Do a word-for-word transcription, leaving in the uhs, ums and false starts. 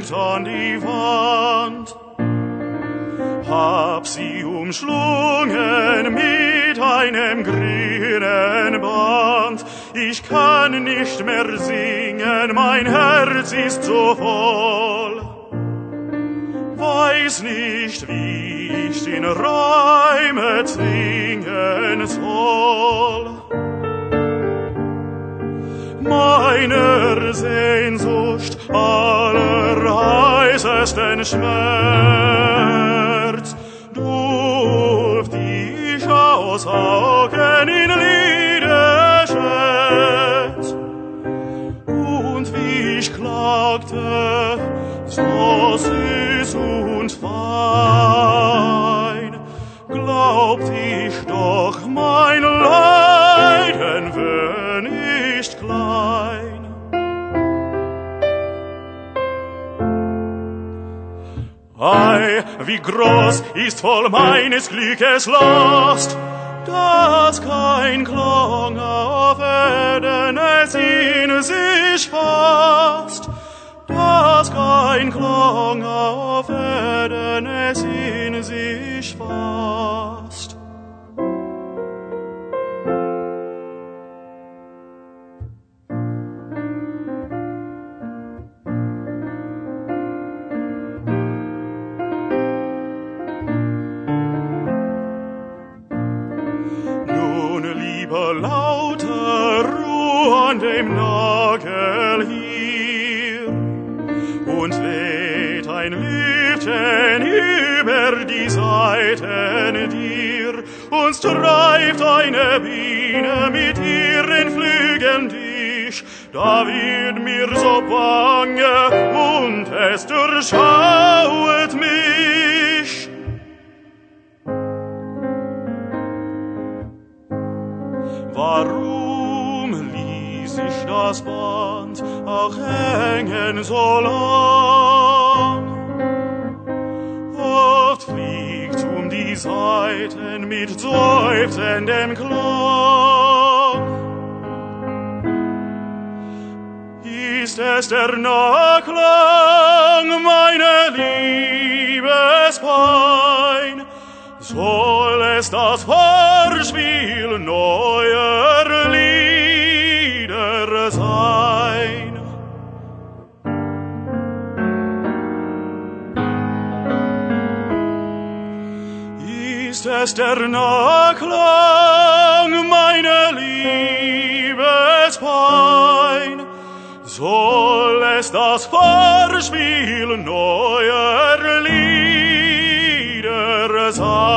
hängt an die Wand. Hab sie umschlungen mit einem grünen Band. Ich kann nicht mehr singen, mein Herz ist so voll. Weiß nicht, wie ich den Reime zwingen soll. Meiner Sehnsucht allerheißesten Schmerz durft ich aus Augen in Lieder schätz. Und wie ich klagte, so süß und fein, glaubt ich doch, mein Leiden wär nicht klein. Ei, wie groß ist voll meines Glückes Last, dass kein Klang auf Erden es in sich fasst, dass kein Klang auf Erden es in sich fasst. Nun, lieber lauter, ruh an dem Nagel hier und weht ein Lüftchen über die Saiten dir und treibt eine Biene mit ihren Flügeln dich. Da wird mir so bange und es durchschauet mich. Warum ließ ich das Band auch hängen so lang? Oft fliegt um die Saiten mit seufzendem Klang. Ist es der Nachklang meiner Liebespein? Soll es das Vorspiel neuer Lieder sein? Ist es der Nachklang meiner Liebespein? Soll es das Vorspiel neuer Lieder sein?